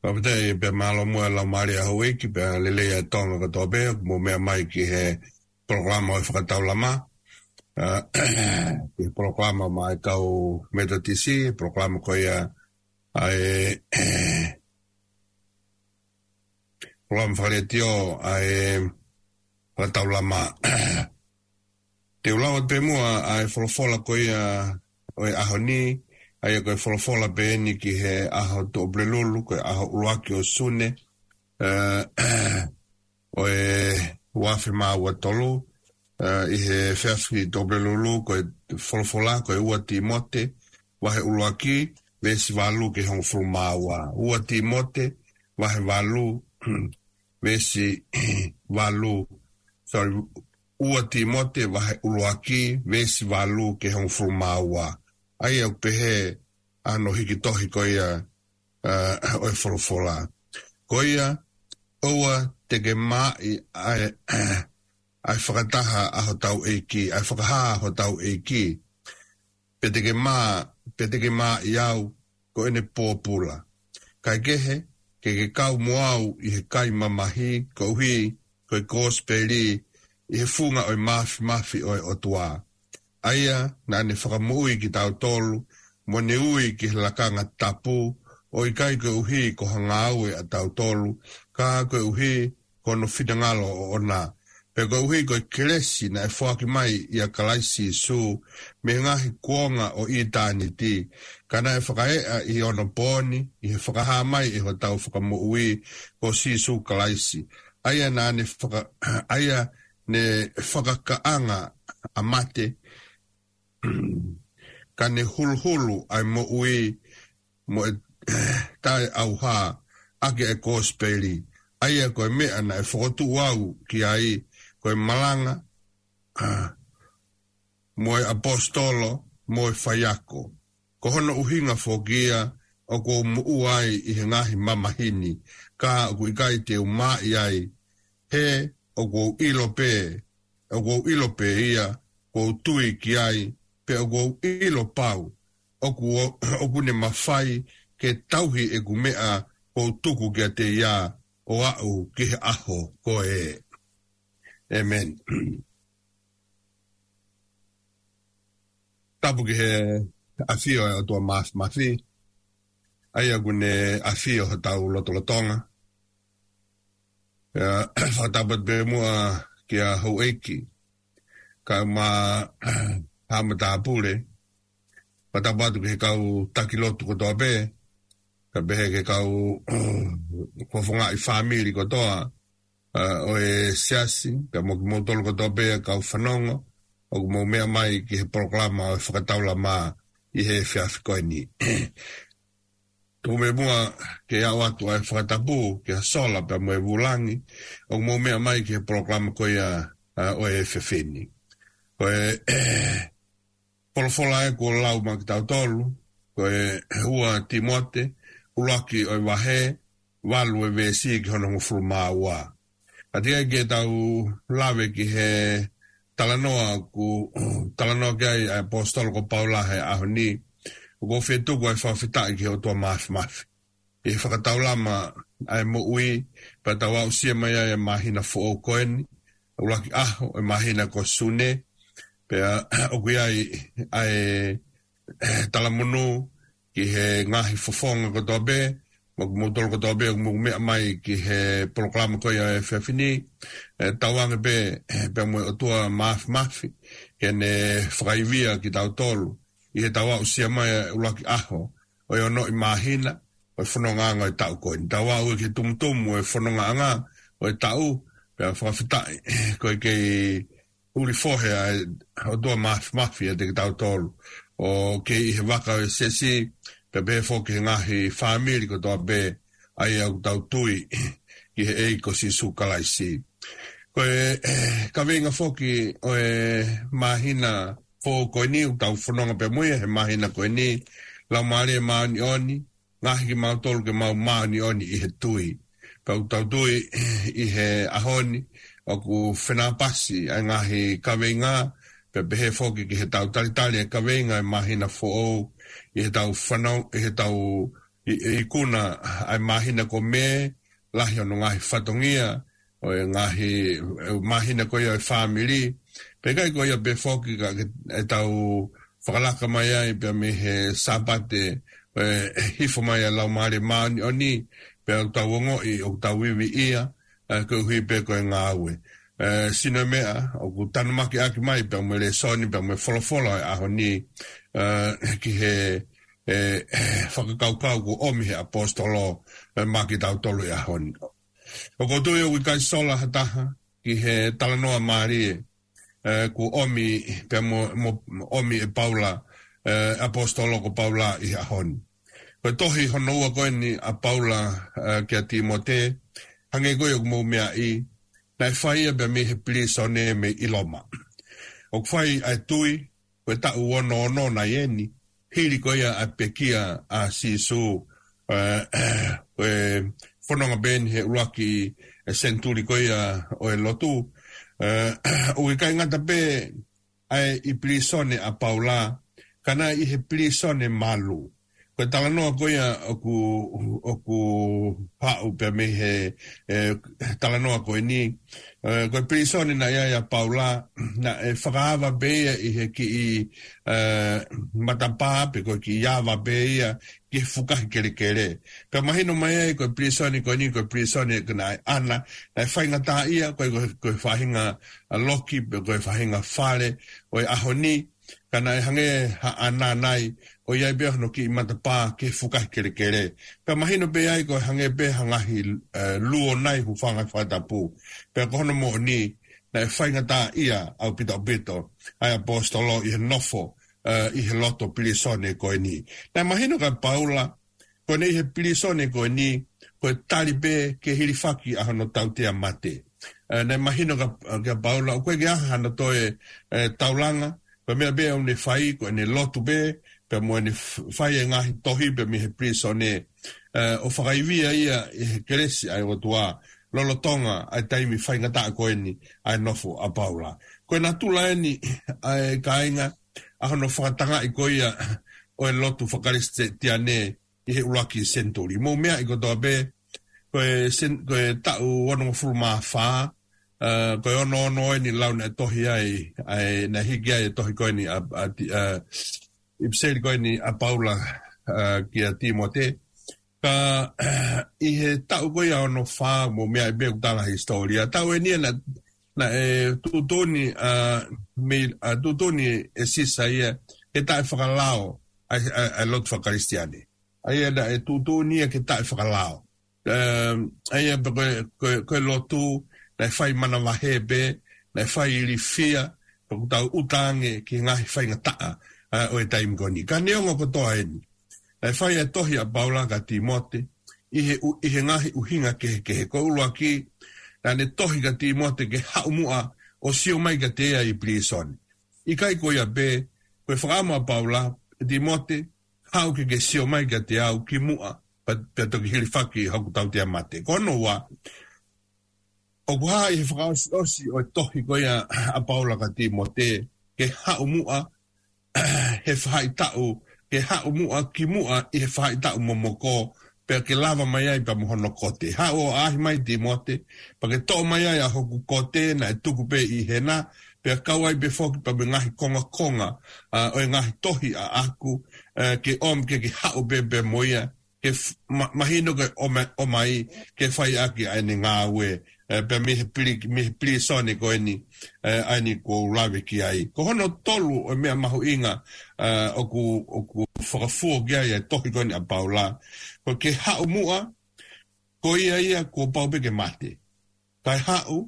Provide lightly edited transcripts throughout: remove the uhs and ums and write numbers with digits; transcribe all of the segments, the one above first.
Papete pe malo mo la Maria Hawiki pe lele ya tonga ka tobe mo me mai ki he programa o whakataulama. Ki programa mai kau metatisi, programa ko ia ai programa whaletio ai whakataulama. Te ulawa pe mua ai wholofola ko ia o ahoni ai koe wholofola pe ni ki he aho to obrelulu, koe aho uruaki o sune, o wafi maa ua tolu, i he whiawhi to obrelulu, koe wholofola, koe ua timote, wahe uruaki, vesi walu ki hong furu maa ua. Ua timote, wahe walu, vesi walu, sorry, ua timote, wahe uruaki, vesi walu ki hong furu maa ua. Ai au pehe ano hiki tohi ko ia o e wholofola. Ko ia oua teke mai ai whakataha aho tau eiki, ai whakaha aho tau eiki. Pe teke maa iau ko ene pōpula. Kai kehe, ke kau moau i he kai mamahi, ko uhi, ko e kōspeli, i he funga o mafi o e otua. Aia, na ne whakamui ki tau tolu, mo ne ui ki lakanga tapu, o i kai ko uhi ko hanga aue a tau tolu, ka ko uhi ko no whitangalo o ona. Pe ko uhi ko keresi na e whaki mai i a kalaisi su, me ngahi kuonga o i tāni ti, kana e whakaea i ono pōni, i he whakaha mai i ho tau whakamui ko si su kalaisi. Aia na ne whakakaanga a mate, ka ne hulu ai mo ui mo tai au ha ake e kōspeli. Aia koe mea na e whakotu au ki ai koe malanga mo e apostolo mo e whaiako. Ko hono uhinga whokia o ko muu ai i he ngahi mamahini ka o ku ikai te umai ai he o ko ilo pe ia ko tui ki ai pe o ilo pau, oku ne mawhai ke tauhi e ku mea o tuku kia te ia o au ki he aho ko e. Amen. Tapu ki he awhio e o tua mafi, ai aku ne awhio ha tau lotolotonga. Whatapat pe mua ki a hau eiki, ka ma hamata apure, patapatu ke kau takilotu ko toa pe, ka behe ke kau kofonga i family ko toa, o e siasi, ka moki motolo ko toa pe, kau whanongo, o ku mo mea mai ki he proklama o e whakataula maa i he whiawhikoini. Tuku me mua ke au atu ai whakatapu, ke ha sola pe mo e wulangi, o ku mo mea mai ki he proklama ko ia o e whiawhini. Ko e polofola e ko lau ma ki tau tolu, ko e ua timote, ulaki o i wahe, walu e vesi ki hono ngufuru maa ua. Atia ke tau lawe ki he talanoa ki ai apostolo ko paula he ahoni, ko whetuku ai whawhitai ki o tua mafi. I whakataulama ai mo ui, pa tau au sia mai ai mahina fo o koeni, ulaki aho e mahina ko sune, pea o kui ai talamunu ki he ngahi fofonga ko toa be, mokutolo ko toa be, mea mai ki he proklama ko ia e whiawhini, tauanga be, pea mo o tua mafi, ke ne whakaivia ki tau tolu, i he taua usia mai ulaki aho, o i ono i mahina, o i whanonga anga i tau koe, taua ui ki tumutumu o i whanonga anga, o i tau, pea whawhitai, koe kei uri fohe o tua mafi a te ki tau tolu, o ke i he waka o sesi, pe be foke ngahi whamiri ko toa be, ai au tau tui, ki he eiko si sukalaisi. Koe, ka venga foki o e mahina fo koe ni, u tau whanonga pe muia, he mahina koe ni, lau maare maani oni, ngahi ki mau tolu ke mau maani oni i he tui. Pa u tau tui i he ahoni, o ku whenapasi ai ngahi kawenga, pe behe foki ki he tau talitali e kawenga e mahina fo o, i he tau whanau, i he tau I kuna ai mahina ko me lahi ono ngahi whatongia o ngahi mahina ko ia family pe kai ko ia be foki ka e tau whakalaka mai ai pe me he sabate hifo mai lau maare maani oni pe au tau ongo i o tau iwi ia ko hui pe ko e ngā aue sino mea o ku tanumaki aki mai pe me le soni pe me folofolo aho ni ki he whakakaukau ku omi he apostolo maki tau tolu e ahoni. O kotui o wikai sola hataha ki he talanoa Marie ku omi pe omi e Paula apostolo ko Paula i ahoni. Ko tohi hono ua koe ni a Paula ki a Timote hange koe o mo mea i na e whaia pe me he plisone me iloma. O kwhai ai tui koe ta uono ono na yeni hiri koia a pekia a sisu whanonga ben he uaki senturi koia o e lotu o i kai ngata pe ai i plisone a Paula kana i he plisone malu ko talanoa koia o ku pau pe me he talanoa koe ni ko plisone na ia Paula na whakaava beia i he ki i matapa pe ko ki iava beia ki fukahi kere pe mahino mai ko plisone ko ni ko plisone kana ana na whainga ta ia ko whahinga loki pe ko whahinga whare o ahoni kana hange ana nai o iai bea no ki matapa ki fukahi kere pe mahino be ai ko hange be hangahi luo nai hu whanga whatapu pe kono mo ni na whainga ta ia au pito ai apostolo i he nofo i he loto pilisone koe ni na mahino ka Paula ko nei he pilisone koe ni ko tali be ke hilifaki a hano tautea mate na mahino ka Paula koe ke aha hano toe taulanga pe mea be au ne whai ko ne lotu be pe mo ni whai e ngahi tohi pe mi he pilisone o whakaivia ia i he keresi ai o tua lolo tonga ai taimi whainga taa koe ni ai nofo a Paula. Koe na tula e ni ai kainga a hono whakatanga i koia o e lotu whakariste tiane i he ulaki senturi. Mo mea i kotoa be koe tau wano fulu maa whaa koe ono e ni launa e tohi ai na higi ai e tohi koe ni ipseri koe ni a Paula ki a Timote. Ka i he tau koe a ono whaa mo mea i beu tala historia. Tau e nia na tutoni e sisa ia e tae whakalao ai lotu whakaristiani. Ai na e tutoni e ke tae whakalao. Ai e koe lotu na e whai mana wahebe, na e whai ili fia, ko tau utange ki ngahi whai ngataa o e taimi koni. Ka neongo kotoa eni. Na e whai e tohi a Paula ka Timote, i he ngahi uhinga ke ko ulua ki, na ne tohi ka Timote ke haumua o sio mai ka tea i plisone. I kai koia be, koe whakama a Paula, Timote, hau ke sio mai ka tea au ki mua, pe toki hilifaki haku tau tea mate. Kono wa, o kuha i he whakaosi o tohi koia a Paula ka Timote, ke haumua, he whai tau, ke haumua ki mua i he whai tau momoko, pe ke lava mai ai pa mohono kote. Ha o ahi mai Timote, pa ke tō mai ai a hoku kote na e tuku pe i hena, pe kau ai pe foki pa me ngahi konga, o e ngahi tohi a aku, ke om ke hao pe moia, ke mahino ke o mai, ke whai aki ai ni ngā ue, pe mihe pili sone ko eni, ai ni ko lawe ki ai. Ko hono tolu o mea mahu inga, o ku whakafua ki ai tohi ko eni a Paula, ko ke hao mua, ko ia ko paupe ke mate. Kai hao,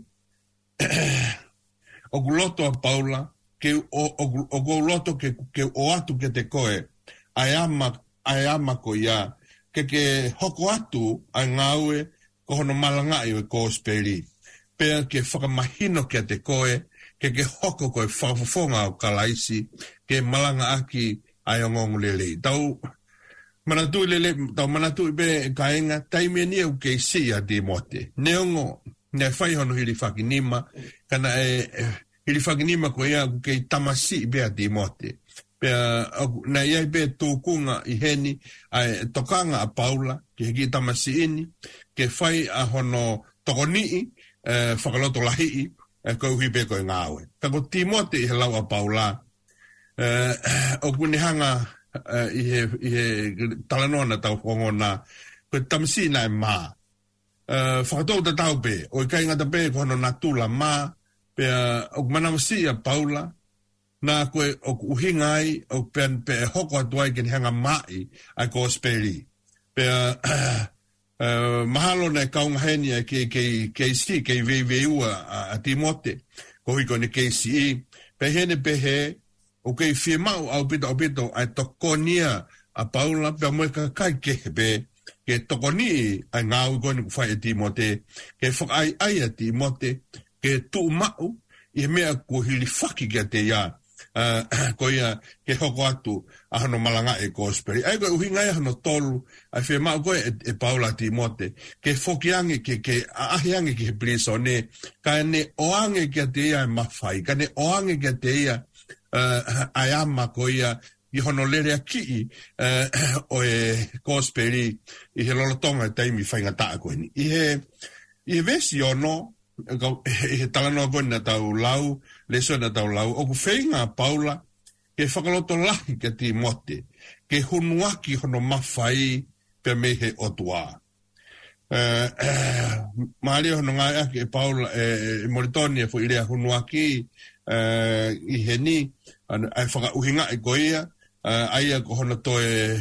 o ku loto a Paula, o ku loto ke o atu ke te koe, ai ama ko ia, ke hoko atu ai ngaue, ko hono malangai o e kōsperi. Pea ke whakamahino ke te koe, ke hoko koe whakafofonga o kalaisi, ke malanga aki ai o ngongu lele. Tau manatui be kaenga, taimea ni au ke si a Timote. Neongo, ne whai hono hiri whakinima, kana hiri whakinima ko ia ke tamasi be a Timote. na ia be tukunga I heni ai tokanga a Paula ke hiki tamasi ini ke fai a hono tokoni whakaloto lahi ko hui be ko ngawe ka ko Timote I lau a Paula o kunihanga I talanona tau hongona ko tamasi na ma whakatou ta tau pe o kai ngata pe ko hono natula ma pe o manamasi a Paula na koe o uhinga ai o pen pe hoko atuai ke hanga mai ai ko speli pe mahalo ne kaunga heni ke si ke veiua a Timote ko hiko ne ke si pe hene pe he o ke firmau au pito ai tokonia a Paula pe mo ka kai ke pe ke tokoni ai ngau ko ni fai Timote ke fo ai a Timote ke tu mau I mea ko hili faki ke te ia ko ia ke hoko atu a hano malanga e kosperi. Ai koe uhinga e hano tolu ai whi mau koe e Paula Timote ke fokiange ke ahiange ke prisone ka ne oange ke te ia e mawhai ka ne oange ke te ia ai ama ko ia I hono lere a ki o e kosperi I he lolotonga e taimi whainga taa koe ni. I he vesi ono I he talanoa koe na tau lau leso na tau lau o ku whainga Paula ke whakaloto lahi ke Timote ke hunuaki hono mawhai pe me he otua maari hono ngai ake Paula Moritoni e fu irea hunuaki I he ni ai whaka uhinga I koea ai a ko hono toe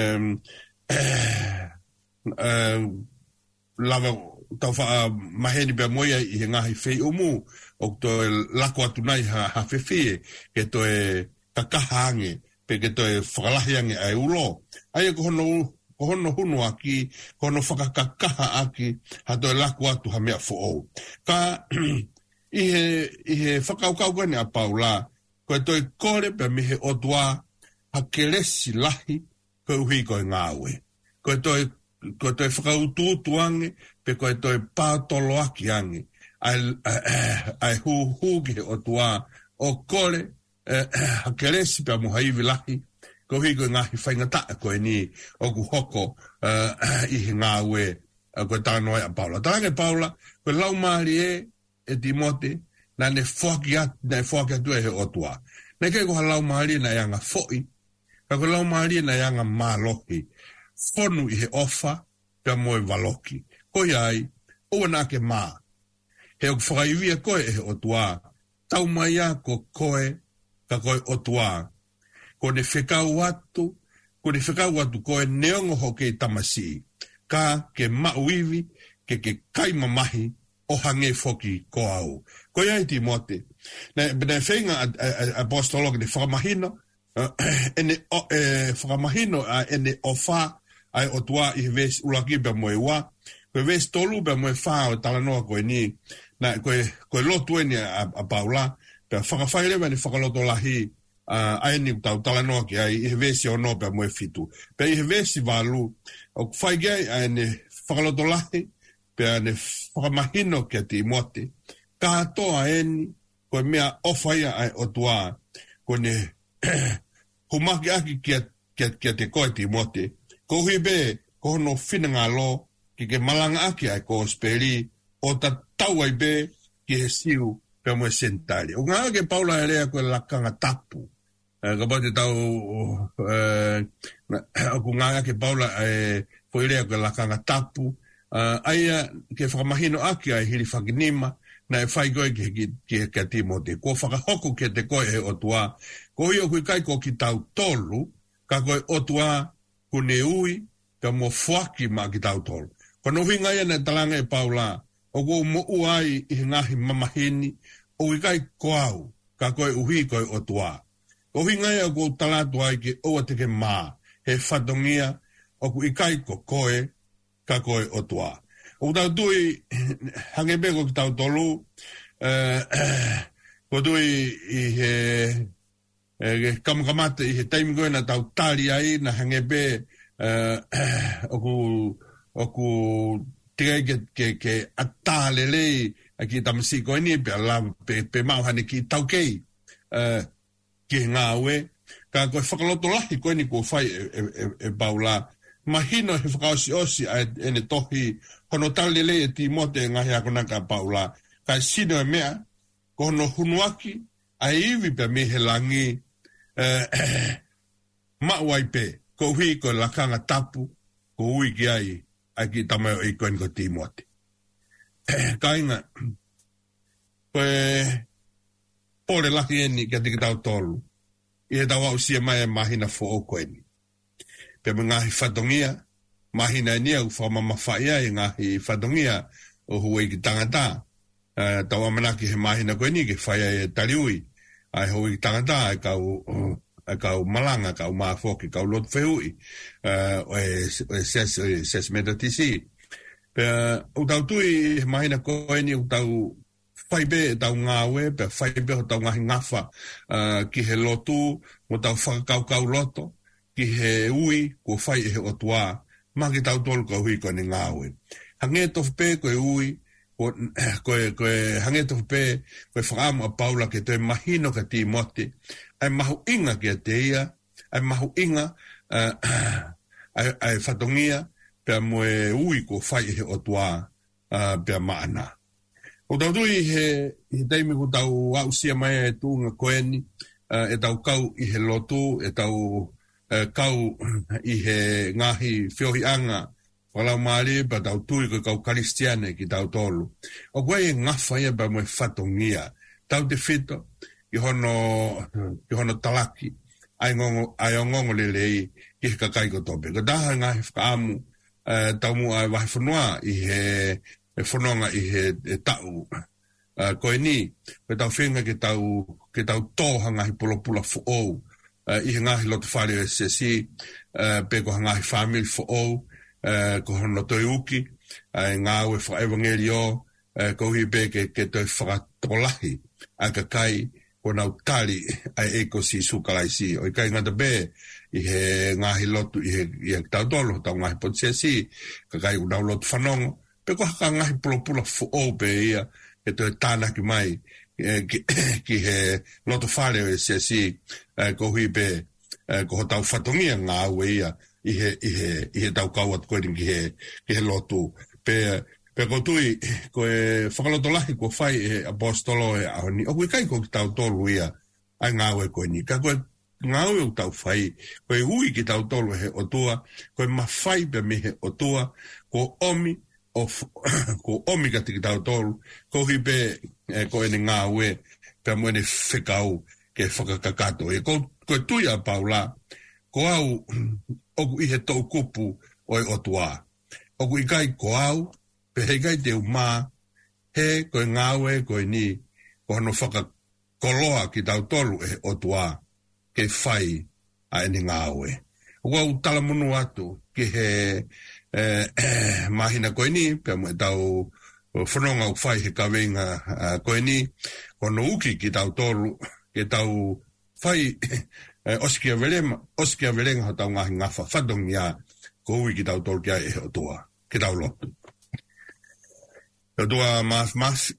lava tau wha maheni pe moia I he ngahi whei umu o to lako atu nai ha whewhie ke to kakahange pe ke to whakalahiange ai ulo. Ai ko hono hunu aki, ko hono whakakakaha aki ha to lako atu ha mea fo Ka I he whakaukau kone a Paula ko to kore pe mihe otua ha keresi lahi ko uhi ko ngawe. Ko to whakautuange pe koe toi pātolo aki ange ai hu ki o tua o kore hakeresi pe muhaivi lahi ko hiko ngahi whaingata koe ni o ku hoko I he ngawe koe tānoa a Paula. Tārange Paula koe lau maari e Timote na ne whaki atu e he o tua. Ne kei koha lau maari na ianga foi ka koe lau maari na ianga mālohi whonu I he ofa pe moe valoki. Koi ai, o na ke mā. He o whakaiwia koe e he otua. Tau mai a ko koe, ka koe otua. Ko ne whekau atu koe neongo hoke I tamasi. Ka ke mauiwi, ke kaima mahi, o hange foki ko au. Koi ai Timote. Ne whenga apostolo ne whakamahino, ene whakamahino ene ofa, ai otua I ves ulaki pe moe wa ko ves tolu pe moe fa o talanoa ko ni na ko lotu ni a Paula pe whakawhaile ni whakaloto lahi ai ni tau talanoa ki ai I ves o no pe moe fitu pe I ves valu o whaigai ai ni whakaloto lahi pe ne whakamahino ki a Timote ka toa eni ko mea ofaia ai otua ko ne humaki aki ki a te koe Timote ko hui be, ko hono whinanga lo, ki ke malanga aki ai ko speri, o ta tau ai be, ki he siu, pe moe sentari. O ngā ke Paula e rea koe lakanga tapu. Ka pati tau, o ngā ke Paula e koe rea koe lakanga tapu. Aia ke whakamahino aki ai hiri whakinima, na e whai koe ki Timote. Ko whakahoko ke te koe e otua. Ko hui o kui kai ko ki tau tolu, ka koe otua, kune ui, ka mo fuaki ma ki tau tolu. Kono hinga ia ne talanga e Paula, o ko mo uai I ngahi mamahini, o I kai koau, ka koe uhi koe o tua. O hinga ia ko talatu ai ki oa teke maa, he whatongia, o ku I kai ko koe, ka koe o tua. O tau tui, hange ko ki tau tolu, ko tui I he kamakamata I he taimi koe na tau tari ai na hangepe oku tigai ke atālelei a ki tamasi koe ni pe mau hane ki tau kei ki ngā ue ka koe whakaloto lahi koe ni kua whai e paula. Mahino he whakaosi osi a ene tohi hono talele e Timote ngahi ako naka paula. Ka sino e mea, ko hono hunuaki a iwi pe me he langi mawaipe, ko hui ko lakanga tapu, ko hui ki ai, ai ki tamai i koe ni ko Timote. Ka inga, koe pole laki eni kia tiki tau tolu. I he tau au sia mai e mahina fo o koe ni. Pe me ngahi whatongia, mahina e nia u whamama whaia e ngahi whatongia o huei ki tangata. Tau amanaki he mahina koe ni ke whaia e tariui. Ai huei ki tangata e kau malanga, kau maafoki, kau lot whehui. O e ses meta tisi. Pe u tau tui he mahina koe ni u tau whaibe e tau ngāwe, pe whaibe o tau ngahi ngafa ki he lotu, mo tau whakakau loto, ki he ui, ko whai e he otua, ma ki tau tolu ka hui koe ni ngāwe. Hange tofu pe koe ui, koe hange tofu pe, koe whakaamu a paula ke toi mahino ka Timote, ai mahu inga ki a te ia, ai mahu inga, ai whatongia, pe mo e ui ko whai e he otua, pe maana. O tau tui he teimi ko tau au sia mai e tūnga koeni, e tau kau i he lotu, e tau kau i he ngahi whiohianga, walau maari pa tau tui ko kau karistiane ki tau tolu. O koe e ngafa ia pa mo e whatongia, tau te whito, i hono talaki, ai o ngongo lelei ki he kakai ko tope. Ka taha ngahi whakaamu, tau mu ai wahi whanua i he e whanonga i he tau koe ni, pe tau whenga ke tau tōha ngahi pulopula fuou, i he ngahi loto whare o SSC, pe ko ngahi whamili fuou, ko hono toi uki, ngā ue whaevangeri o, ko hi pe ke toi whakatolahi, a ka kai, ko nau tari, ai eko si sukalai si, o i kai ngata pe, i he ngahi lotu, i he tau tolo, tau ngahi potsia ka kai unau loto whanongo, pe ko haka ngahi pulopula fuou pe ia, e toi tānaki mai, ki he loto whare o SSC, ko hui pe, ko ho tau whatongia ngā ue ia, i he tau kauat koe ki he lotu. Pe ko tui, ko e whakaloto lahi ko whai e apostolo e ahoni, o kui kai ko ki tau tolu ia, ai ngā ue koe ni. Ka koe ngā ue o tau whai, ko e hui ki tau tolu he otua, ko e mawhai pe me he otua, ko omi, ko omi ka tiki tau tolu, ko hi pe ko ene ngā ue, pe mwene whekau ke whakakakato. E ko tui a paula, ko au, oku i he tau kupu o e otua. Oku i kai ko au, pe hei kai te umā, he koe ngāwe koe ni, ko hono whakakoloa ki tau tolu e otua, ke whai a ene ngāwe. Oku au talamunu atu, ki he mahina koe ni, pe mo e tau whanonga u whai he kawenga koe ni, hono uki ki tau tolu, ke tau whai oskia velenga ho tau ngahi ngafa whadong ia ko hui ki tau tolu kia e otua, ki tau lotu. Otua mas,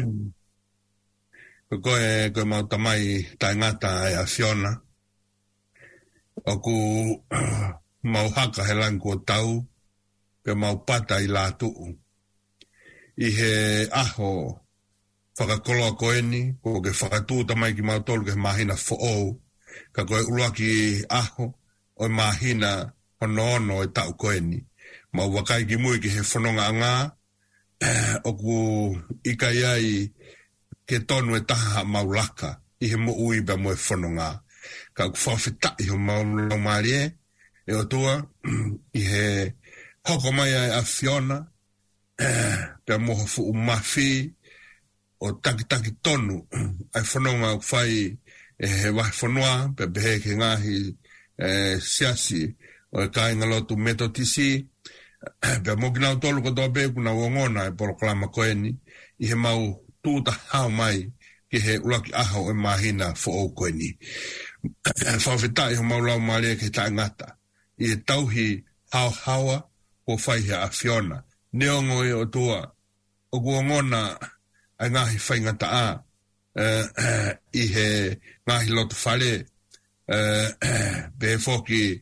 koe mau tamai tai ngata e a Fiona, oku mau haka he langu o tau, pe mau pata i lātu. I he aho whakakoloa koeni, ko ke whakatū tamai ki mau tolu ke mahina fo'ou, ka koe uruaki aho o mahina hono e tau koeni. Mau wakai ki mui ki he whanonga ngā, oku ikai ai ke tonu e taha mau laka, i he mo ui ba mo e whanonga. Ka ku whawhitai ho mau lau marie, e o tua, i he hoko mai ai a Fiona, pe mo hofu umafi, o taki tonu, ai whanonga u whai, e he wahi whanua, pe pehe ke ngahi siasi, o e kai ngalotu metotisi, pe mo kina u tolu kotoa pe kuna uongona e poroklama koeni, i he mau tūta hao mai, ki he ulaki ahau e mahina fo'ou koeni. Whawhitai ho mau lau maria ke tae ngata, i he tauhi hao hawa, o whai he a Fiona, neongo e o tua, o uongona ai ngahi whai ngata a, i he ngahi lotu whare, pe foki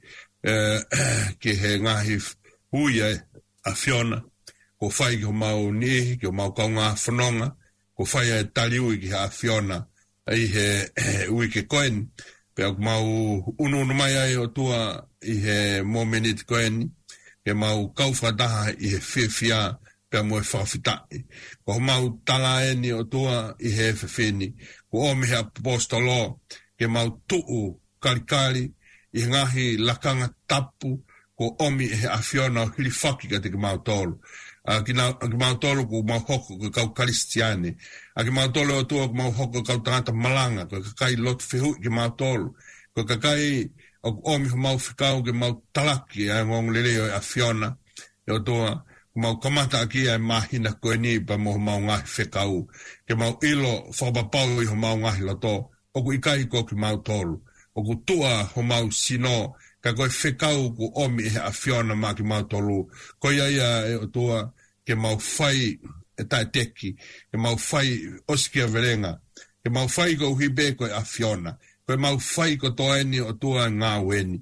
ke he ngahi huia a Fiona ko fai ko mau ni ko mau kaunga whanonga ko fai e taliui ki a Fiona ai he ui ke koen pe au mau unu mai ai o tua i he momenit koeni ke mau kauwhadaha i he whiwhia pe mo e whawhitai ko mau tala eni o tua i he whiwhini ko omi he apostolo ke mau tuu karikari i ngahi lakanga tapu ko omi he a Fiona o hili whaki ka te ki mau tolu ki mau tolu ko mau hoko ko kau karistiane ki mau tolu o tua ko mau hoko kau tangata malanga ko kakai lot whihu ki mau tolu ko kakai o omi ho mau whikau ke mau talaki a ngong leleo a Fiona o tua mau kamata aki ai mahina koe ni pa mo mau ngahi whikau ke mau ilo whapapau i ho mau ngahi lato o ku ikai ko ki mau tolu o ku tua ho mau sino ka koe whikau ku omi e a Fiona ma ki mau tolu ko ia e o tua ke mau whai e tae teki ke mau whai oskia verenga ke mau whai ko hibe koe a Fiona koe mau whai ko toeni o tua ngā weni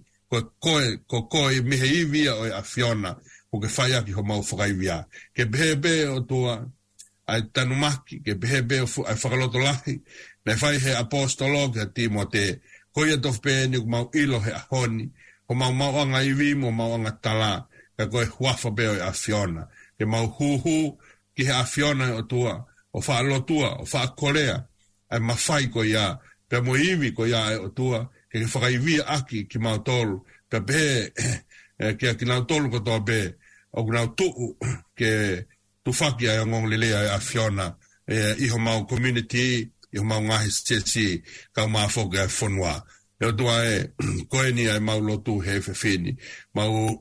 ko koe mihe iwia o a Fiona o ke whai aki ho mau whakaivia ke behebe o tua ai tanumaki ke behebe o ai whakaloto lahi me whai he apostolo ke Timote ko ia tof peeni o mau ilo he ahoni o mau anga iwi mo mau anga tala ka koe huafa beo a Fiona ke mau huhu ki he a Fiona o tua o whaalotua o whaakorea ai mawhai ko ia pe mo iwi ko ia o tua ke whakaivia aki ki mau tolu pe behe ke ki nau tolu ko toa be o nau tuu ke tufaki ai ngong lelea a Fiona iho mau community iho mau ngahi stesi kau maa foke ai whanua o tua koe ni ai mau lotu he whiwhini mau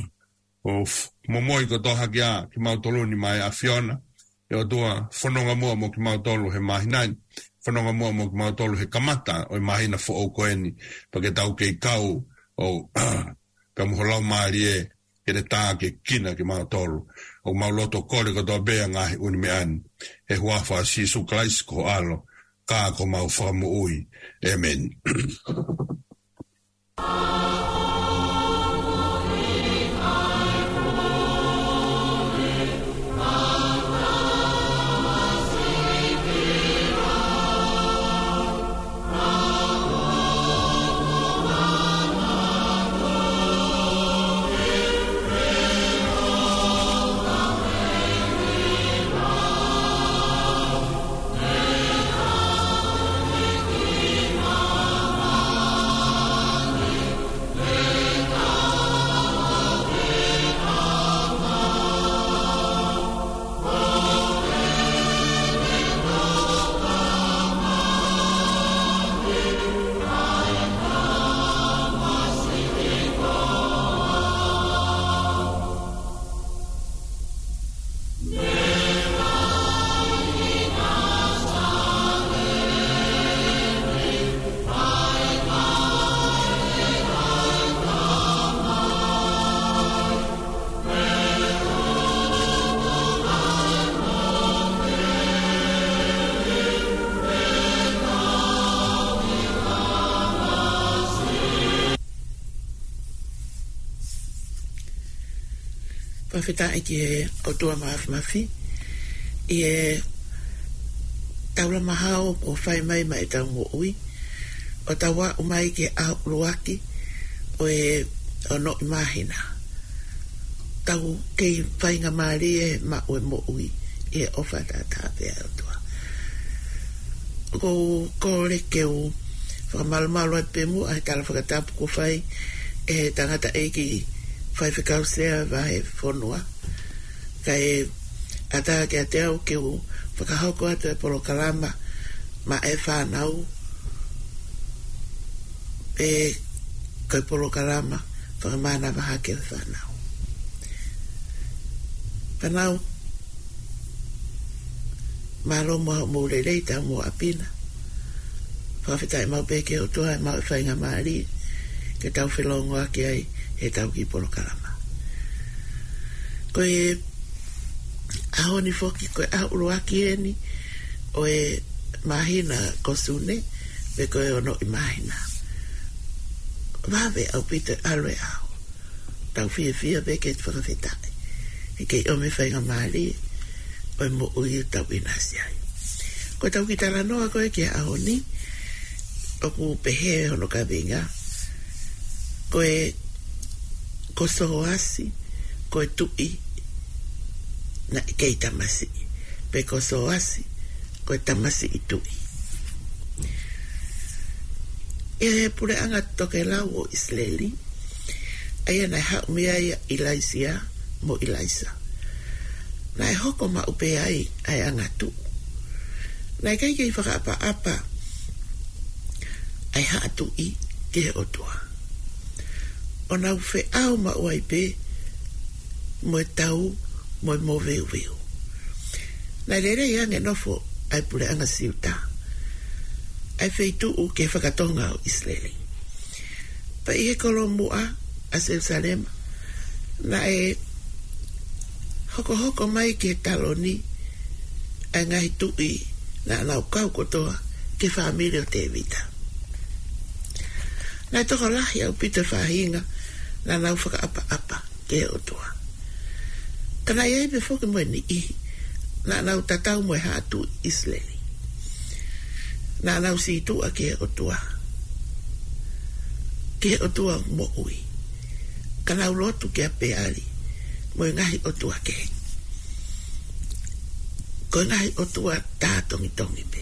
o momoi ko toha ki a ki mau tolu ni mai a Fiona o tua whanonga mua mo ki mau tolu he mahinani whanonga mua mo ki mau tolu he kamata o mahina fo o koe ni pa ke tau kei kau o ka muholau maari e ke te tā ke kina ki mau tolu o mau loto kore ko toa bea ngahi uni me ani he huafa Sisu Christ ko alo ka ko mau whakamu ui amen Whawhita i ki he o tua mafi i e taula mahao o whai mai mai tau mo ui o tawa umai ke au ruaki o e o no imahina tau kei whainga maari e ma o e mo ui i e ofa tata pia o tua ko kore ke o whakamalo e pemu a he tala whakatapu ko whai e tangata e ki whai whikau sea vahe whonua ka e ata ke te au ke o whakahoko atu e polo kalama ma e whanau e kai polo kalama whakamana vaha ke whanau whanau malo mo lelei ta mo apina whawhitai mau peke o tua e mau whainga maari ke tau whilongoa ki ai he tau ki polo karama. Koe ahoni foki koe auruaki eni o e mahina kosune pe koe ono i mahina. vave au pite alwe au. Tau fia veke te whakawhetai. E kei ome whainga maali, oi mo ui tau inasi ai. Ko tau ki tala noa koe kia ahoni, o ku pehe hono ka vinga, koe ko soho asi, koe tui, na kei tamasi. Pe ko soho asi, koe tamasi i tui. E pure anga toke lau o Isleli, aia nai hau mea ia Ilaisia mo Ilaisa. Nai hoko ma upe ai anga tu. Nai kai kei whakaapa ai haa tu i ke o tua. O nau whe au ma uai pe mo tau mo mo veu. Nai rere iange nofo ai pure anga siuta. Ai feitu u ke whakatonga o Isleli. Pa ihe kolo mua a Jerusalem na e hoko mai ke taloni a ngai tui na nau kau kotoa ke familia o te vita. Na toko lahi au pita whahinga na nau whakaapa ke o toa. Kana iei me whoke moe ni ihi na nau tatau moe hatu Isleli. Na nau si tua ke o tua. Ke o tua mo ui. Ka nau lotu ke a peari. Mo ngahi o tua ke. Ko ngahi o tua tātongi pe.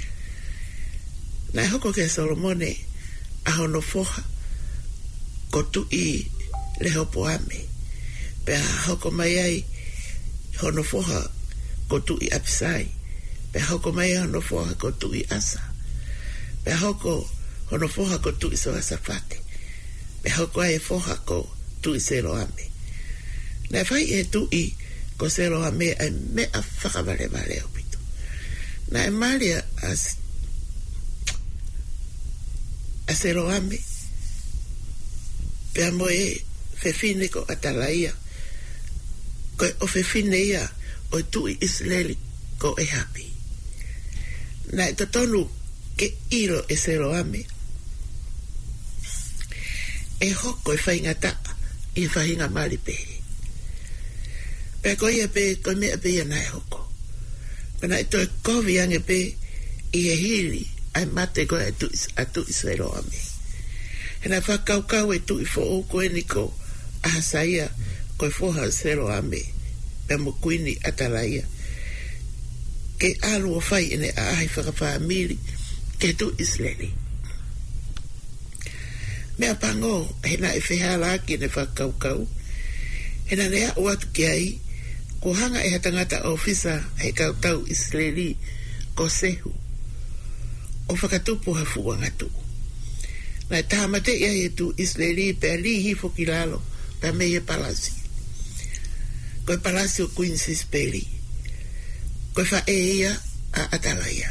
Na hoko ke Solomone a hono foha. Ko tu i le hopo ame. Pe a hoko mai ai hono foha ko tu i Abisai. Pe hoko mai hono foha ko tu i Asa. Pe hoko hono foha ko tu i Soasafate. Pe hoko ai foha ko tu i Seloame. Na fai e tu i ko Seloame ai mea whakavale o pito. Na e maria a Seloame. Pe a moe fefine ko atalaia. Ko o fefine ia o tu i Isleli ko e hapi. Na e totonu ke iro e Seloame. E hoko e whaingata i whahinga mari pe. Pe koe pe koe mea pe ana e hoko. Pena e toi kovi ange pe i e hiri ai mate koe atu i Seloame. E na whakaukau e tu i fo o koe niko a hasaia koe foha Seloame pe mo kuini atalaia. Ke alu o whai ene a ahi whakawhamiri ke tu Isleli. Mea pango, hena e whehala ki ne whakaukau. Hena nea o atu ki ai, ko hanga e hatangata ofisa he kautau Isleli ko sehu. O whakatupu hafua ngatu. Na tahamate ia e tu Isleli pe ali hifo ki lalo pe meye palasi. Koe palasi o Queen Sispeli. Koe wha e ia a atalaia.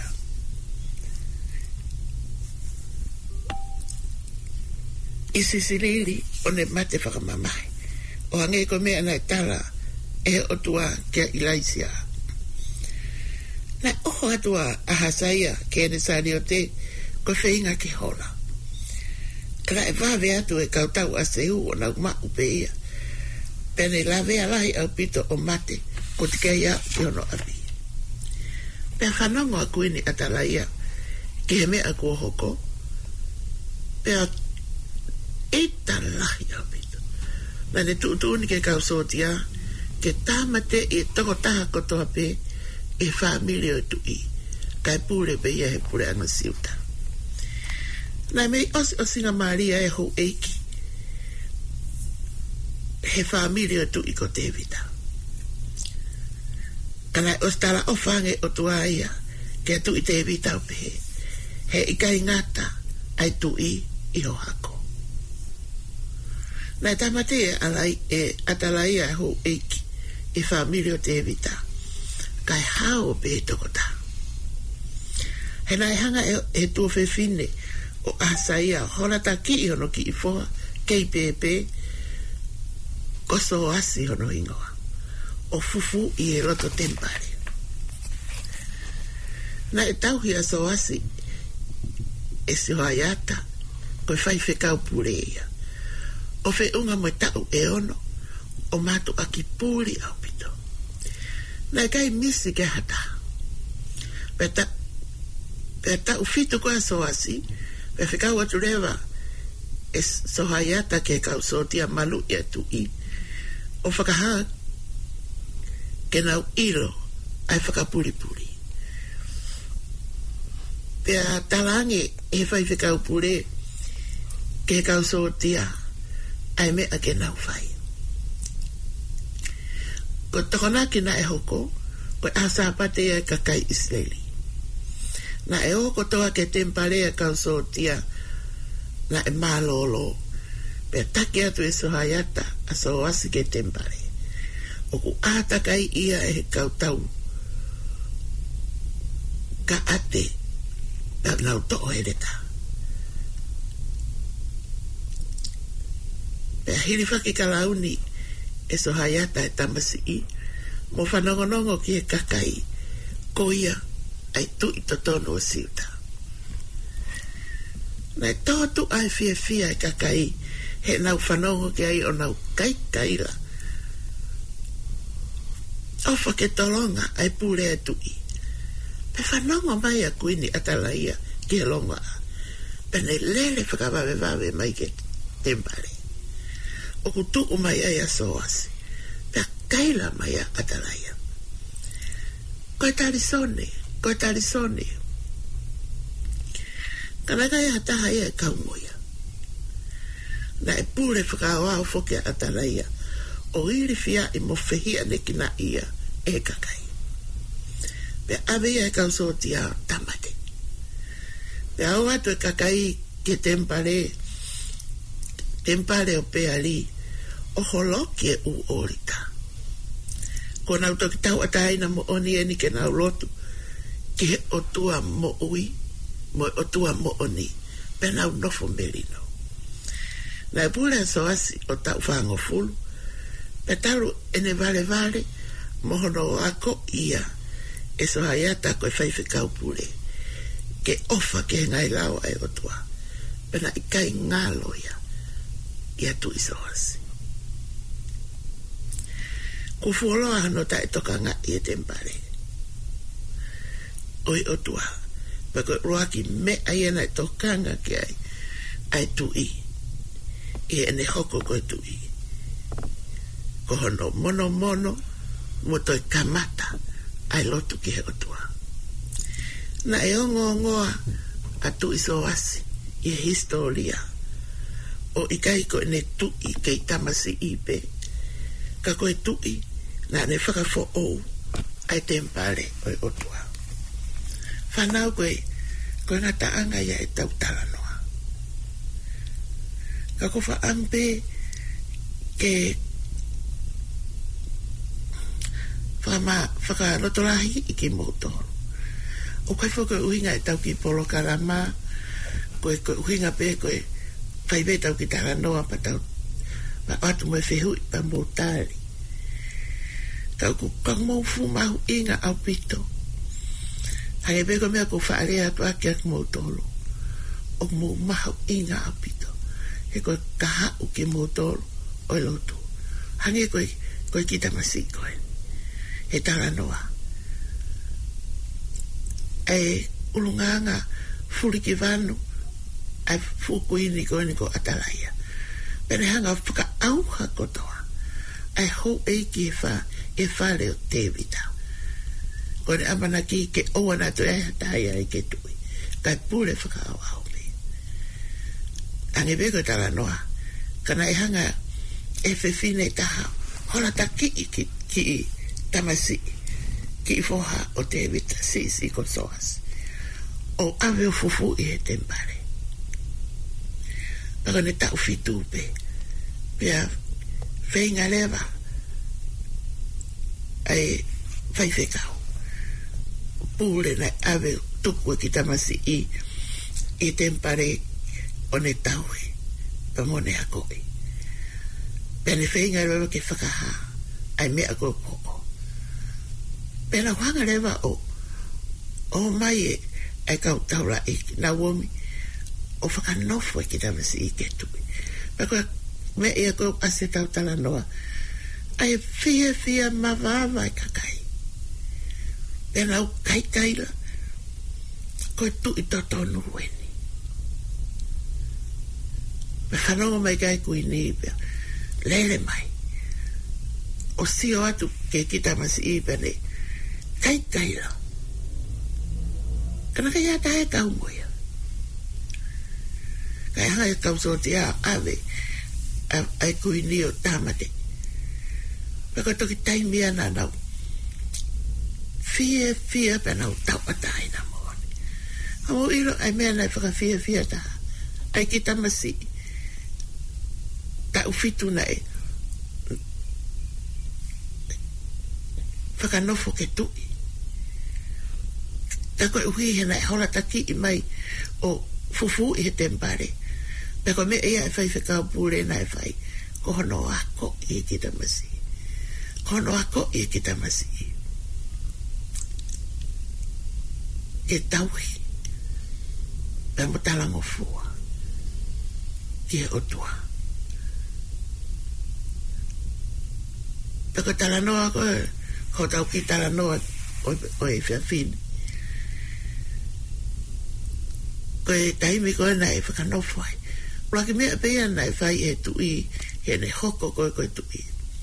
I Sisilili o ne mate whakamamai. O hange ko mea nai tala e o tua kia Ilaisia. Na oho atua a hasaia ke ne sari o te ko whainga ki hola. Kala e wawe atu e kautau a sehu o nau mau pe ia. Pene la vea lahi au pito o mate ko te kei au ki hono api. Pea whanongo a kuini atalaia ki he mea kua hoko. Pea eita lahi au pito. Na ne tuutuni ke kau sotia ke tamate e toko taha kotoa pe e familia o tui. Kai pule pe ia he pule anga siuta. Na mei osinga Maria e ho eiki. He familia o tui ko te vita. Kana ostala ofange o tua ia ke tui te vita o pe he ikai ngata ai tui i ho hako. Na tamate alai e atalaia ho eiki e familia o te vita. Kai hao pe tokota. He nai hanga e tuo fefine o asaia honata ki i hono ki i foa kei pepe koso asi hono ingoa. O fufu i e roto tempare. Na e tauhi a so asi e si hoaiata koe whai whekau pule ia. O whe unga mo tau e ono, o mātu aki pūli au pito. Nai kai misi ke hata. Peta ufitu kwa soasi, pe whekau atu rewa, e sohaiata ke kau sotia malu ia tu i. O whakaha, ke nau ilo, ai whakapuri puri. Pea talangi, e whai whekau pure, ke kau sotia, ai mea ke nau whai. Ko tokona ki na e hoko, ko asa pate e kakai Israeli. Na e hoko toa ke tempare e kau sotia, na e malolo, pe take atu e sohaiata, a soasi ke tempare. O ku atakai ia e kau tau, ka ate, na nau to'o e reka. Pe hiri whaki ka launi, e sohaiata e tamasi i, mo whanongonongo ki e kakai, ko ia, ai tu i totono o siuta. Na e tōtu ai fia e kakai, he nau whanongo ki ai o nau kaikaila. Ofa ke tolonga ai pūre e tui. Pe whanongo mai a kuini atalaia ki e longa. Pe ne lele whakawawe mai ke tempare. O kutu mai ai a soasi. Pe kaila mai a atalaia. Koe tarisone. Kanakai hataha ia e kaumoia. Na e pūre whakawao whoke atalaia. O iri fia i mo whehia neki na ia e kakai. Pe ave ia e kau sotia tamate. Pe au atu e kakai ke tempare o peari o holoki e u orita. Ko nau toki tau ataina mo oni eni ke nau lotu ki he o tua mo ui mo o tua mo oni pe nau nofo merino. Na e pūre soasi o tau whango fulu pe taru ene vale mohono ako ia e sohaiata koe whaiwhekau pūre ke ofa ke ngai lawa e o tua pe na ikai ngalo ia tu isoasi. Ko fuoloa hano ta e toka nga i e tempare. Oi o tua. Pako roaki me aiena e toka nga ki ai tui. I ene hoko koe tui. Ko hono mono mo toi kamata ai lotu ki he o tua. Na e ongoa a tui soasi i e historia. O ikai ko ene tui kei tamasi ipe. Ka koe tui na ne whakafo ou ai tempare oi otua. Whanau koe ngata anga ia e tau talanoa. Ka ko whaampe ke whakarotolahi i ki motoro. O kai whaka uhinga e tau ki polo karama, koe uhinga pe koe whaive tau ki talanoa pa tau ma atu mai whehui pa motari. Kau ku mau fu mahu inga au pito. Hange beko mea ko whaarea tu ake ak motolo. O mu mahu inga au pito. He koe kaha uke motolo o lotu. Hange koe kita masi koe. He tala noa. E ulunganga furiki vanu ai fukuini koe ni ko atalaia. Pene hanga whaka auha kotoa. Ai ho eiki e whare o te vita. Kone amana ki ke oana tu e taia e ke tui. Kai pure whaka au me. Ange beko tala noa. Kana e hanga e whewhine taha. Hola ta ki tamasi. Ki foha o te vita si ko soas. O ave o fufu i he tempare. Paka ne tau fitu pe. Pea whainga lewa. Ai whaiwhekau. Pūre na ave tuku ki tamasi i tempare o ne taue. Pa mone a koe. Pea ne whainga lewa ke whakaha. Ai mea koe koko. Pea na whanga lewa o mai ai kau taura i na womi. o whakanofo ki tamasi I ke tui. Pako me ia ko ase tau tala noa. Ai fia mawāwa I kakai. Pena au kaikaila. Koe tui totonu weni. Me whanonga mai kai kui ni pia. Lele mai. O sio atu ke kita masi I pia ne. Kaikaila. Kana kai ata e kau moia. Kai hanga e kau so tia ave. Ai kui ni o tamate. Pako toki taimi ana nau. Fia pe nau tau atai na moani. Amo ilo ai mea nai whaka fia ta. Ai ki tamasi. Ta ufitu na e. Whaka nofo ke tui. Ta koe uhi he nai hola taki I mai o fufu I he tempare. Pako me ea e whai whakau pūre nai whai. Ko hono ako I ki tamasi. Kono ako I ki tamasi. E tauhi. Pea mo talango fua. Ki he otua. Peko talanoa koe. Ko tau ki talanoa. O e whiawhini. Koe taimi koe nai whakanofai. Raki mea pea nai whai e tui. He ne hoko koe tui.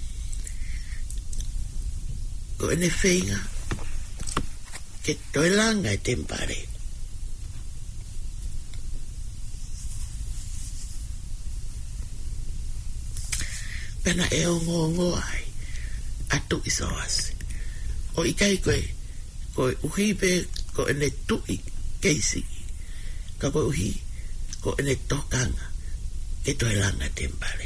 Ko ene whenga ke toilanga e tempare. Pena e o ngongo ai atu iso ase. O ikai koe uhipe ko ene tui keisi. Ka koe uhi ko ene tokanga ke toilanga tempare.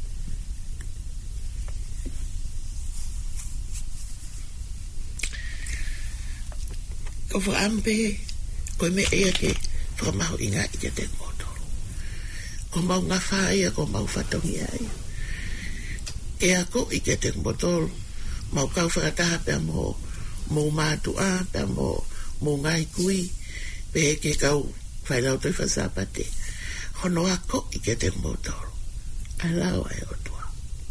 Ko whaampe, koe me ea ke whamahu inga I ke te motoro. Ko mau ngā whaia, ko mau whatongi ai. E ako I ke te motoro, mau kau whakataha pia mo mātua, pia mo ngai kui, pe ke kau whailau toi whasapate. Hono ako I ke te motoro. Alau ai o tua.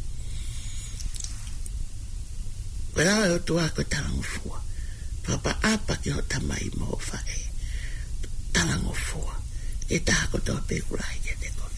Koe lau ai o tua koe talangu fua. Papa apa ki ho tamai mo whae. Talango fua. E taha ko toa pe kurai ke te ko.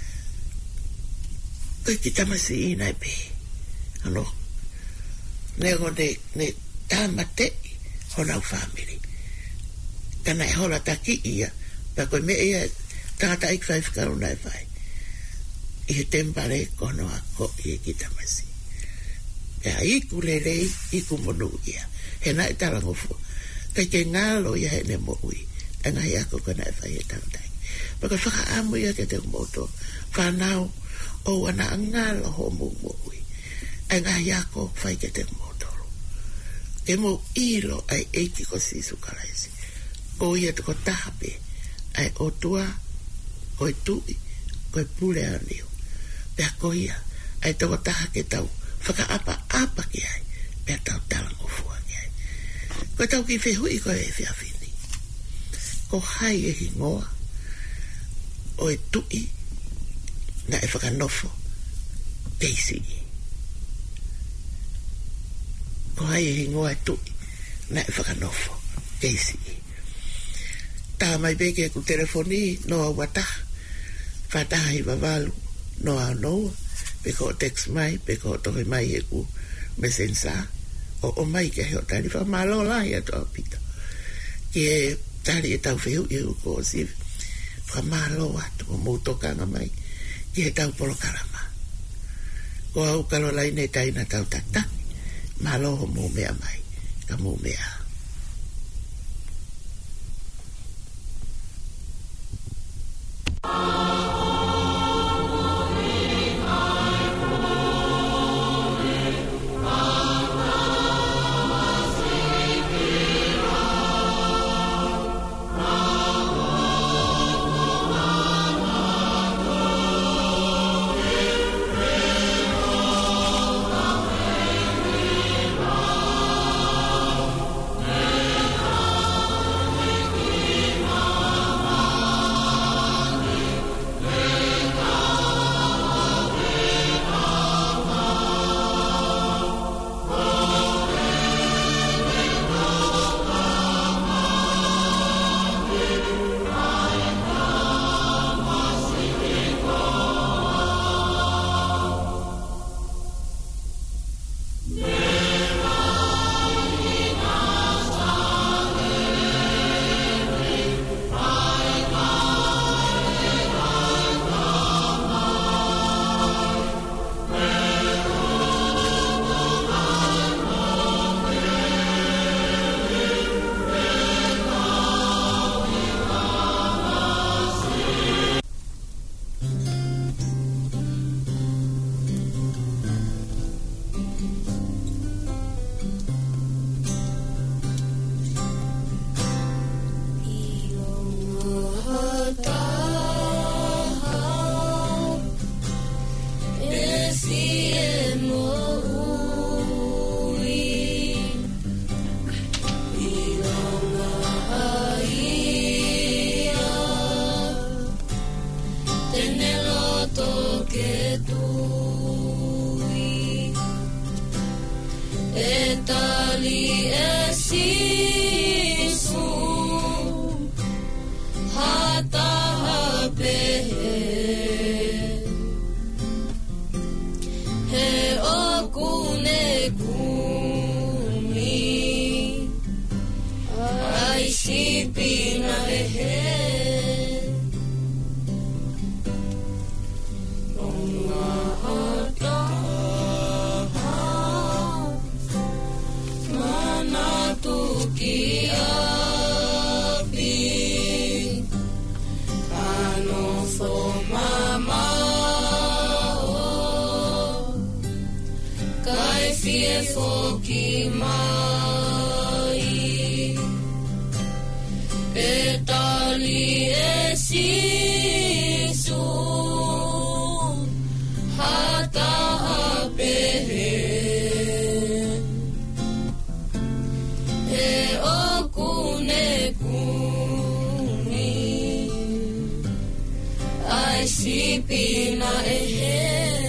Koe ki tamasi I nai pe. Ano. Nego ne tamate honau family. Kana e hola taki ia. Pa koe me ea tangata ik whai whikaru nai whai. I he tempare kono ako I ki tamasi. Pea iku lerei, iku monu ia. He nai talango fu. Kai ke ngalo ia he ne mo ui. E ngai ako ka nai whai e tangai. Paka whaka amu ia ke te moto. Whanau o wana ngalo ho mo ui. E ngai ako whai ke te moto. E mo ilo ai eiki ko sisu karaisi. Ko ia te ko tahape. Ai o tua, ko e tui, ko e pule anio. Pea ko ia, ai te ko taha ke tau. Whaka apa ki ai. Pea tau talango fua. Ko tau ki whehui ko e whiawhini. Ko hai e hingoa. O e tui. Na e whakanofo. Keisi. Ko hai e hingoa e tui. Na e whakanofo. Keisi. Tā mai beke ku telefoni no a wataha. Whataha I wawalu no a noa. Peko text mai. Peko tohi mai e ku mesensa. O mai ke heo tari wha malo lai ato a pita. Ki e tari e tau whehu I uko o si wha malo atu o moutokanga mai. Ki e tau polo karama. Ko au kalo lai ne taina tau tataki. Malo ho mō mea mai. Ka mō mea. foki mai e tali e sisu hata apehe e okune kumi ai sipina ehe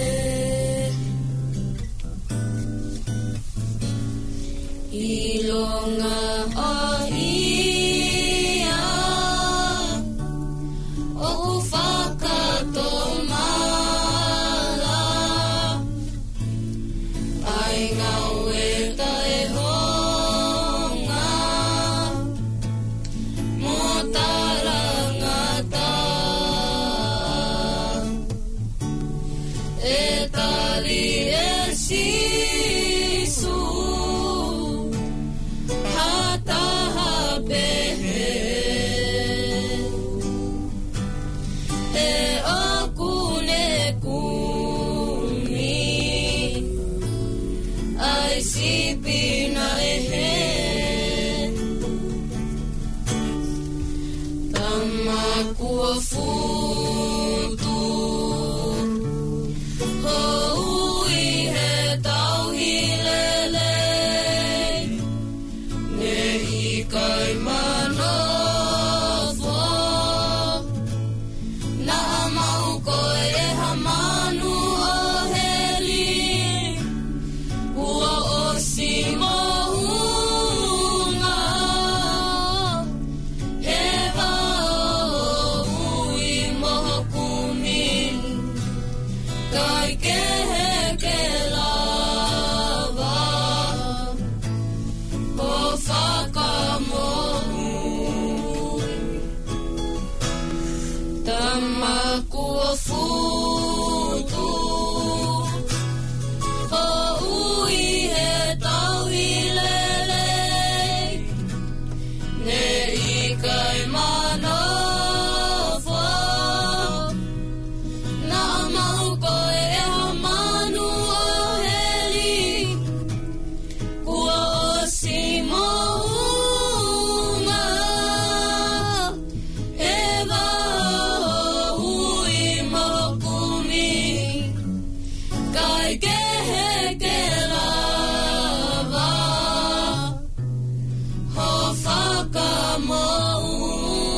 ilonga ahia o whakatomala ai ngaue tae honga mo tarangata e tali e sisu Sipina ehe Tamakua futu Hui he tauhilele Nehi kai manofo Na mau koe e hamanu o heli Ua si mohunga he wao ui mohokumi kai kehe ke lava ho whakamohui tamakua futu Kai manofo na mau koe e hamanu o heli kua o si mohunga e wao hui mohokumi kai kehe ke lava ho whakamohui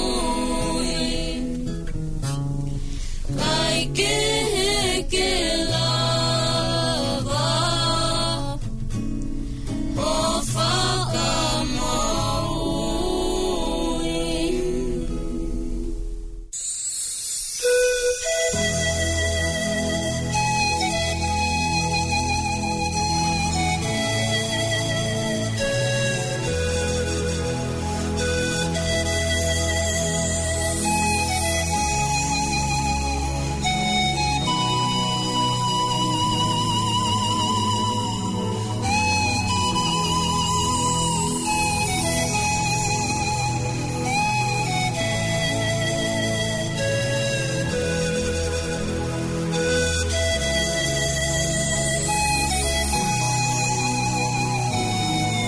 Kehe ke lava ho whakamohui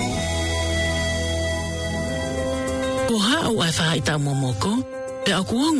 Ko hao ai whahaita momoko, pe aku